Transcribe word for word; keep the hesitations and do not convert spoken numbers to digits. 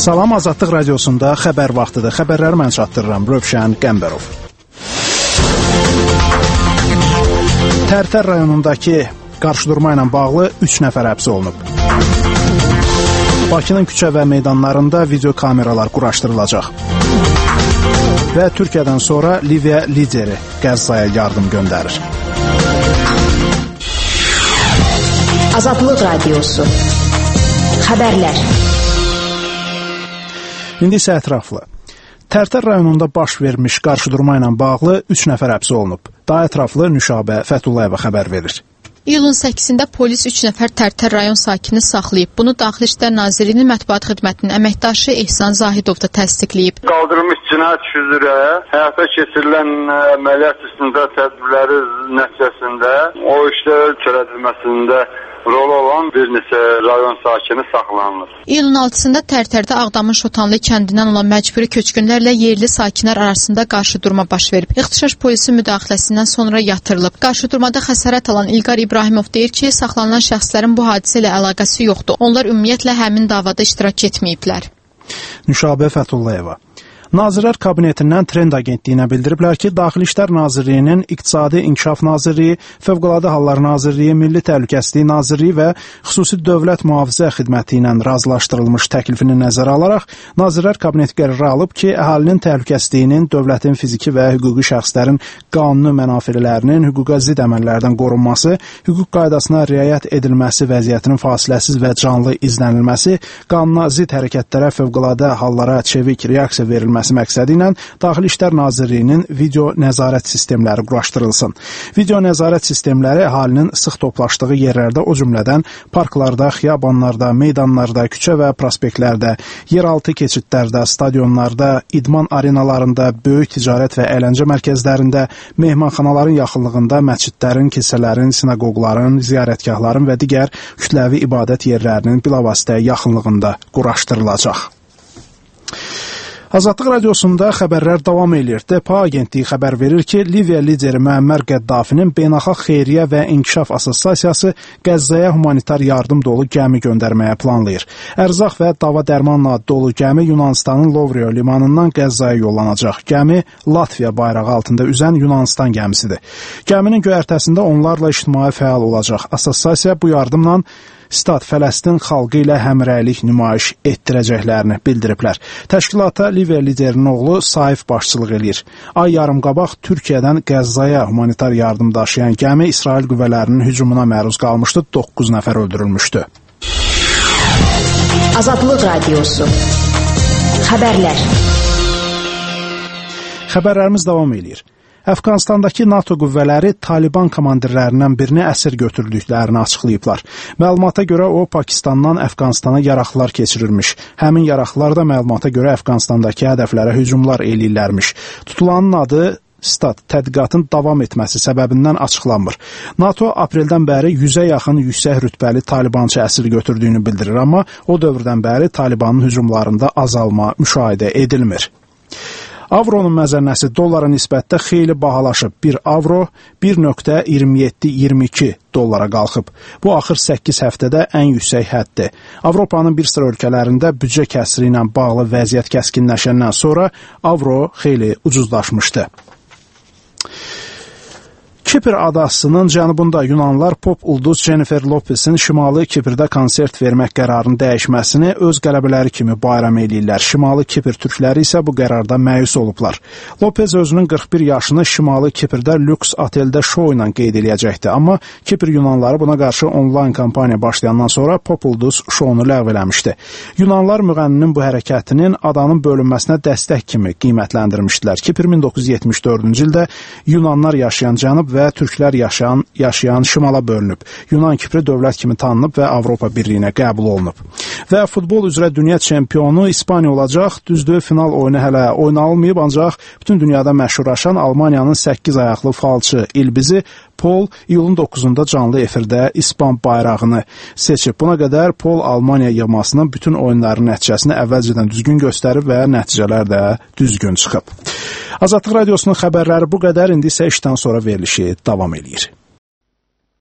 Salam, Azadlıq radiosunda xəbər vaxtıdır. Xəbərləri mən çatdırıram, Rövşən Qəmbərov. Tərtər rayonundakı qarşıdurma ilə bağlı üç nəfər həbs olunub. Bakının küçə və meydanlarında video kameralar quraşdırılacaq. Və Türkiyədən sonra Liviya lideri Qəzzaya yardım göndərir. Azadlıq radiosu. Xəbərlər. İndi isə ətraflı. Tərtər rayonunda baş vermiş qarşıdurma ilə bağlı üç nəfər həbs olunub. Daha ətraflı Nüşabə Fətullayeva xəbər verir. İyulun səkkizində polis üç nəfər Tərtər rayon sakini saxlayıb. Bunu Daxili İşlər Nazirliyinin Mətbuat Xidmətinin əməkdaşı Ehsan Zahidov da təsdiqləyib. Qaldırılmış cinayət işi üzrə həyata keçirilən əməliyyat üstündə tədbirləri nəticəsində o işlər törədilməsində rol olan bir neçə rayon sakini saxlanılır. İyulun altısında Tərtərdə Ağdamın Şotanlı kəndindən olan məcburi köçkünlərlə yerli sakinlər arasında qarşıdurma baş verib. İxtişaş polisi müdaxiləsindən sonra yatırılıb. Qarşıdurmada xəsarət alan İlqar İbrahimov deyir ki, saxlanılan şəxslərin bu hadisə ilə əlaqəsi yoxdur. Onlar ümumiyyətlə həmin davada iştirak etməyiblər. Nüşabə Fətullayeva. Nazirlər Kabinetindən Trend agentliyinə bildiriblər ki, Daxili İşlər Nazirliyinin İqtisadi İnkişaf Nazirliyi, Fövqəladə Hallar Nazirliyi, Milli Təhlükəsizlik Nazirliyi və Xüsusi Dövlət Mühafizə Xidməti ilə razılaşdırılmış təklifini nəzərə alaraq, Nazirlər Kabineti qərarı alıb ki, əhalinin təhlükəsizliyinin, dövlətin fiziki və hüquqi şəxslərin qanuni mənafelərinin hüquqa zidd əməllərdən qorunması, hüquq qaydasına riayət edilməsi vəziyyətinin fasiləsiz və canlı izlənilməsi, qanuna zidd hərəkətlərə, fövqəladə hallara çevik reaksiya verilməsi məqsədi ilə Daxili İşlər Nazirliyinin video nəzarət sistemləri quraşdırılsın. Video nəzarət sistemləri əhalinin sıx toplaşdığı yerlərdə, o cümlədən parklarda, xiyabanlarda, meydanlarda, küçə və prospektlərdə, yeraltı keçidlərdə, stadionlarda, idman arenalarında, böyük ticarət və əyləncə mərkəzlərində, mehmanxanaların yaxınlığında, məscidlərin, kilsələrin, sinaqoqların, ziyarətgahların və digər kütləvi ibadət yerlərinin bilavasitə yaxınlığında quraşdırılacaq. Azadlıq radiosunda xəbərlər davam edir. D P A agentliyi xəbər verir ki, Liviya lideri Müəmmər Qəddafinin Beynəlxalq Xeyriyyə və İnkişaf Assosiasiyası Qəzzaya humanitar yardım dolu gəmi göndərməyə planlayır. Ərzaq və dava dərmanla dolu gəmi Yunanistanın Lovrio limanından Qəzzaya yollanacaq. Gəmi Latviya bayrağı altında üzən Yunanistan gəmisidir. Gəminin göyərtəsində onlarla ictimai fəal olacaq. Assosiasiya bu yardımla Stat Fələstin xalqı ilə həmrəylik nümayiş etdirəcəklərini bildiriblər. Təşkilata Liviya liderinin oğlu Saif başçılıq edir. Ay yarım qabaq Türkiyədən Qəzzaya humanitar yardım daşıyan gəmi İsrail qüvvələrinin hücumuna məruz qalmışdı, doqquz nəfər öldürülmüşdü. Azadlıq radiosu. Xəbərlər. Xəbərlərimiz davam edir. Əfqanistandakı NATO qüvvələri Taliban komandirlərindən birini əsir götürdüklərini açıqlayıblar. Məlumata görə o, Pakistandan Əfqanistana yaraqlılar keçirilmiş. Həmin yaraqlılar da məlumata görə Əfqanistandakı hədəflərə hücumlar eləyirlərmiş. Tutulanın adı Stat tədqiqatın davam etməsi səbəbindən açıqlanmır. NATO apreldən bəri yüzə yaxın yüksək rütbəli Talibançı əsir götürdüyünü bildirir, amma o dövrdən bəri Talibanın hücumlarında azalma müşahidə edilmir. Avronun məzənnəsi dollara nisbətdə xeyli bahalaşıb. Bir avro bir nöqtə iyirmi yeddi iyirmi iki dollara qalxıb. Bu axır səkkiz həftədə ən yüksək həddir. Avropanın bir sıra ölkələrində büdcə kəsri ilə bağlı vəziyyət kəskinləşəndən sonra avro xeyli ucuzlaşmışdı. Kipr adasının cənubunda Yunanlar pop ulduz Jennifer Lopez'in Şimali Kiprdə konsert vermək qərarını dəyişməsini öz qələbələri kimi bayram eləyirlər. Şimali Kipr türkləri isə bu qərarda məyus olublar. Lopez özünün qırx bir yaşını Şimali Kiprdə lüks oteldə şou ilə qeyd eləyəcəkdi, amma Kipr Yunanları buna qarşı onlayn kampaniya başlayandan sonra pop ulduz şounu ləğv eləmişdi. Yunanlar müğənninin bu hərəkətinin adanın bölünməsinə dəstək kimi qiymətləndirmişdilər. Kipr min doqquz yüz yetmiş dördüncü ildə Yunanlar yaşayan cənub və türklər yaşayan, yaşayan şimala bölünüb. Yunan Kipri dövlət kimi tanınıb və Avropa Birliyinə qəbul olunub. Və futbol üzrə dünya çempionu İspaniya olacaq. Düzdür, final oyunu hələ oynanılmayıb, ancaq bütün dünyada məşhurlaşan Almaniyanın səkkiz ayaqlı falçı İlbizi Paul iyulun doqquzunda canlı efirdə İspan bayrağını seçib. Buna qədər Paul Almaniya yığmasının bütün oyunların nəticəsini əvvəlcədən düzgün göstərib və nəticələr də düzgün çıxıb. Azadlıq radiosunun xəbərləri bu qədər, indi isə işdən sonra verilişi davam edir.